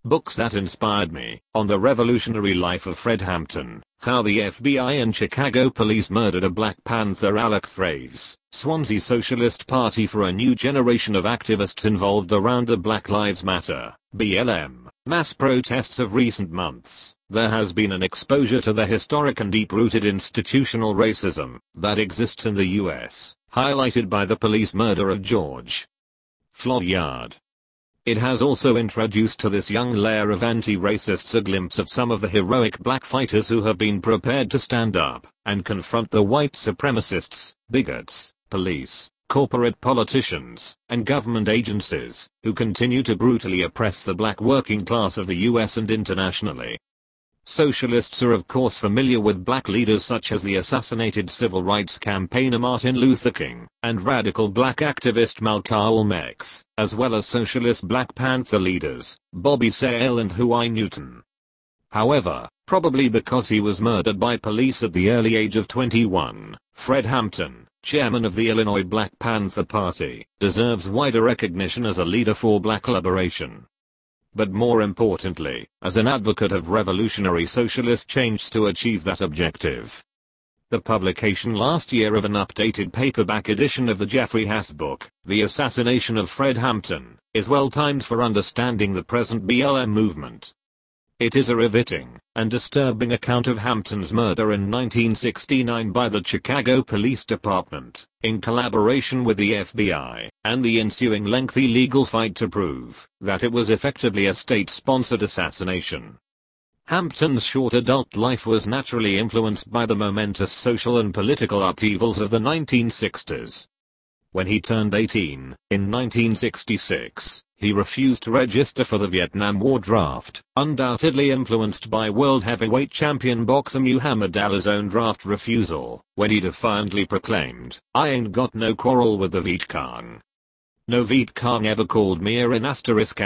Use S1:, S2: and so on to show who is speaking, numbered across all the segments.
S1: Books that inspired me: On the Revolutionary Life of Fred Hampton, How the FBI and Chicago Police Murdered a Black Panther, Alec Thraves, Swansea Socialist Party for a New Generation of Activists Involved Around the Black Lives Matter, BLM, Mass Protests of Recent Months. There has been an exposure to the historic and deep-rooted institutional racism that exists in the US, highlighted by the police murder of George Floyd. It has also introduced to this young layer of anti-racists a glimpse of some of the heroic black fighters who have been prepared to stand up and confront the white supremacists, bigots, police, corporate politicians, and government agencies who continue to brutally oppress the black working class of the US and internationally. Socialists are of course familiar with black leaders such as the assassinated civil rights campaigner Martin Luther King and radical black activist Malcolm X, as well as socialist Black Panther leaders Bobby Seale and Huey Newton. However, probably because he was murdered by police at the early age of 21, Fred Hampton, chairman of the Illinois Black Panther Party, deserves wider recognition as a leader for black liberation. But more importantly, as an advocate of revolutionary socialist change to achieve that objective. The publication last year of an updated paperback edition of the Jeffrey Haas book, The Assassination of Fred Hampton, is well timed for understanding the present BLM movement. It is a riveting and disturbing account of Hampton's murder in 1969 by the Chicago Police Department, in collaboration with the FBI, and the ensuing lengthy legal fight to prove that it was effectively a state-sponsored assassination. Hampton's short adult life was naturally influenced by the momentous social and political upheavals of the 1960s. When he turned 18, in 1966, he refused to register for the Vietnam War draft, undoubtedly influenced by world heavyweight champion boxer Muhammad Ali's own draft refusal, when he defiantly proclaimed, "I ain't got no quarrel with the Viet Cong. No Viet Cong ever called me a *******.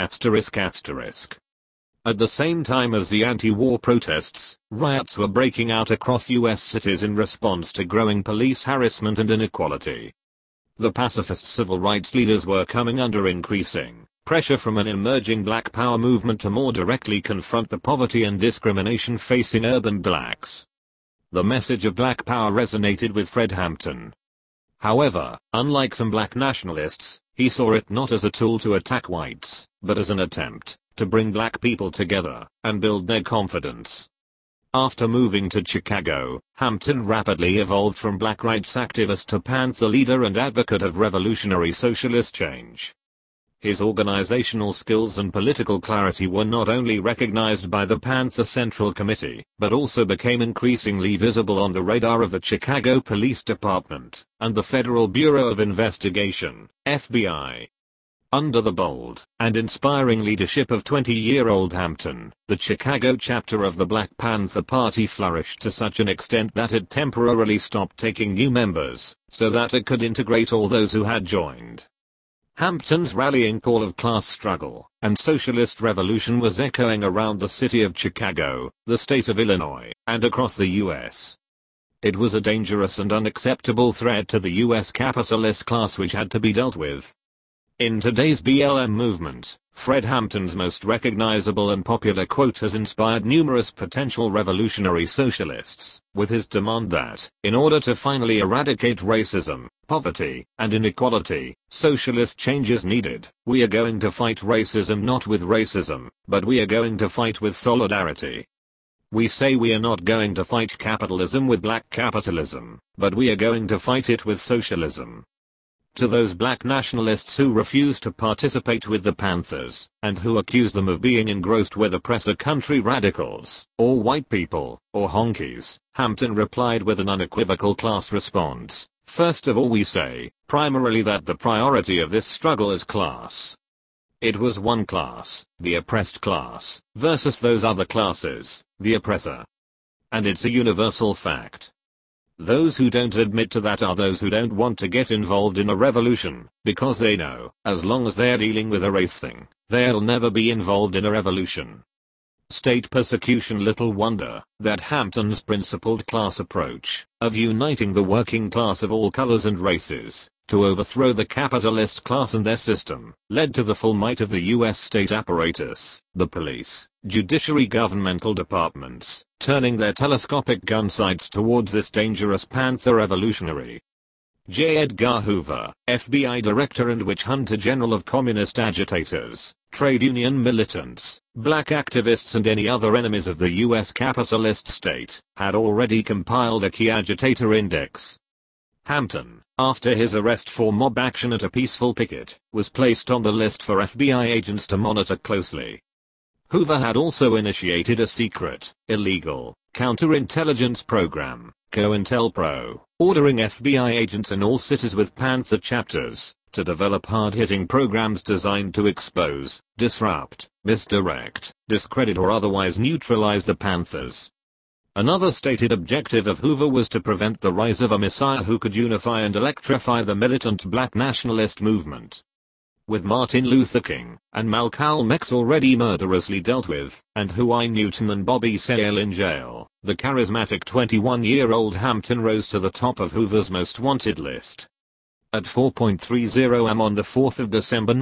S1: At the same time as the anti-war protests, riots were breaking out across US cities in response to growing police harassment and inequality. The pacifist civil rights leaders were coming under increasing pressure from an emerging Black Power movement to more directly confront the poverty and discrimination facing urban blacks. The message of Black Power resonated with Fred Hampton. However, unlike some black nationalists, he saw it not as a tool to attack whites, but as an attempt to bring black people together and build their confidence. After moving to Chicago, Hampton rapidly evolved from black rights activist to Panther leader and advocate of revolutionary socialist change. His organizational skills and political clarity were not only recognized by the Panther Central Committee, but also became increasingly visible on the radar of the Chicago Police Department and the Federal Bureau of Investigation, FBI. Under the bold and inspiring leadership of 20-year-old Hampton, the Chicago chapter of the Black Panther Party flourished to such an extent that it temporarily stopped taking new members, so that it could integrate all those who had joined. Hampton's rallying call of class struggle and socialist revolution was echoing around the city of Chicago, the state of Illinois, and across the US. It was a dangerous and unacceptable threat to the US capitalist class which had to be dealt with. In today's BLM movement, Fred Hampton's most recognizable and popular quote has inspired numerous potential revolutionary socialists, with his demand that, in order to finally eradicate racism, poverty, and inequality, socialist change is needed. We are going to fight racism not with racism, but we are going to fight with solidarity. We say we are not going to fight capitalism with black capitalism, but we are going to fight it with socialism. To those black nationalists who refuse to participate with the Panthers, and who accuse them of being engrossed with oppressor country radicals, or white people, or honkies, Hampton replied with an unequivocal class response. First of all we say, primarily that the priority of this struggle is class. It was one class, the oppressed class, versus those other classes, the oppressor. And it's a universal fact. Those who don't admit to that are those who don't want to get involved in a revolution, because they know, as long as they're dealing with a race thing, they'll never be involved in a revolution. State persecution. Little wonder that Hampton's principled class approach, of uniting the working class of all colors and races, to overthrow the capitalist class and their system, led to the full might of the US state apparatus, the police, judiciary, governmental departments, turning their telescopic gun sights towards this dangerous panther revolutionary. J. Edgar Hoover, FBI Director and witch hunter general of communist agitators, trade union militants, black activists and any other enemies of the US capitalist state, had already compiled a key agitator index. Hampton, after his arrest for mob action at a peaceful picket, was placed on the list for FBI agents to monitor closely. Hoover had also initiated a secret, illegal, counterintelligence program, COINTELPRO, ordering FBI agents in all cities with Panther chapters to develop hard-hitting programs designed to expose, disrupt, misdirect, discredit or otherwise neutralize the Panthers. Another stated objective of Hoover was to prevent the rise of a messiah who could unify and electrify the militant black nationalist movement. With Martin Luther King and Malcolm X already murderously dealt with, and Huey Newton and Bobby Seale in jail, the charismatic 21-year-old Hampton rose to the top of Hoover's most wanted list. At 4:30 am on the 4th of December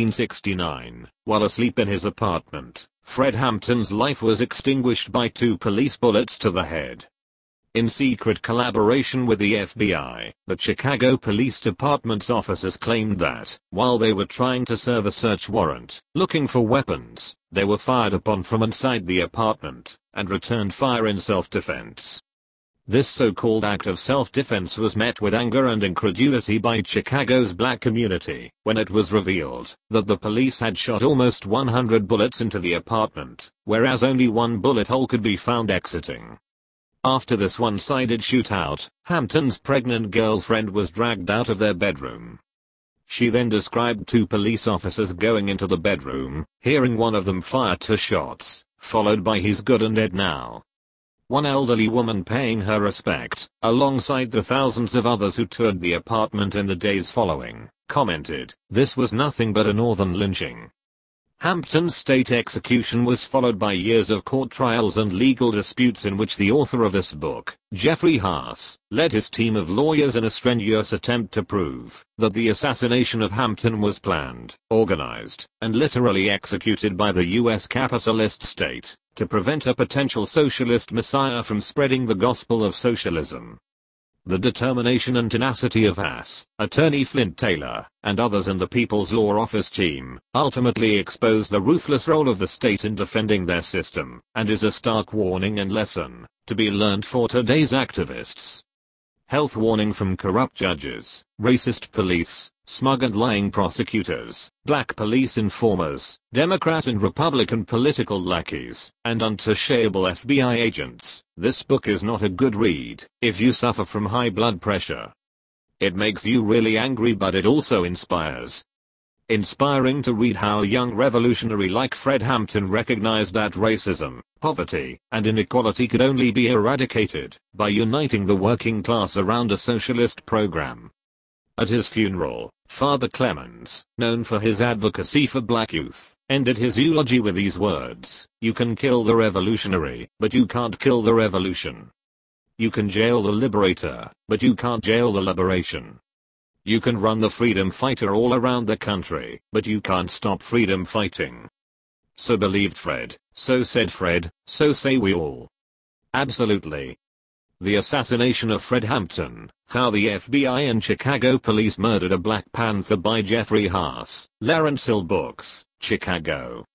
S1: 1969, while asleep in his apartment, Fred Hampton's life was extinguished by 2 police bullets to the head. In secret collaboration with the FBI, the Chicago Police Department's officers claimed that, while they were trying to serve a search warrant, looking for weapons, they were fired upon from inside the apartment, and returned fire in self-defense. This so-called act of self-defense was met with anger and incredulity by Chicago's black community, when it was revealed that the police had shot almost 100 bullets into the apartment, whereas only 1 bullet hole could be found exiting. After this one-sided shootout, Hampton's pregnant girlfriend was dragged out of their bedroom. She then described 2 police officers going into the bedroom, hearing one of them fire 2 shots, followed by "He's good and dead now." One elderly woman paying her respect, alongside the thousands of others who toured the apartment in the days following, commented, "This was nothing but a northern lynching." Hampton's state execution was followed by years of court trials and legal disputes in which the author of this book, Jeffrey Haas, led his team of lawyers in a strenuous attempt to prove that the assassination of Hampton was planned, organized, and literally executed by the US capitalist state to prevent a potential socialist messiah from spreading the gospel of socialism. The determination and tenacity of Haas, attorney Flint Taylor, and others in the People's Law Office team, ultimately exposed the ruthless role of the state in defending their system, and is a stark warning and lesson to be learned for today's activists. Health warning from corrupt judges, racist police, smug and lying prosecutors, black police informers, Democrat and Republican political lackeys, and untouchable FBI agents. This book is not a good read if you suffer from high blood pressure. It makes you really angry, but it also inspires. Inspiring to read how a young revolutionary like Fred Hampton recognized that racism, poverty, and inequality could only be eradicated by uniting the working class around a socialist program. At his funeral, Father Clemens, known for his advocacy for black youth, ended his eulogy with these words: "You can kill the revolutionary, but you can't kill the revolution. You can jail the liberator, but you can't jail the liberation. You can run the freedom fighter all around the country, but you can't stop freedom fighting." So believed Fred, so said Fred, so say we all. Absolutely. The assassination of Fred Hampton, How the FBI and Chicago Police Murdered a Black Panther by Jeffrey Haas, Lawrence Hill Books, Chicago.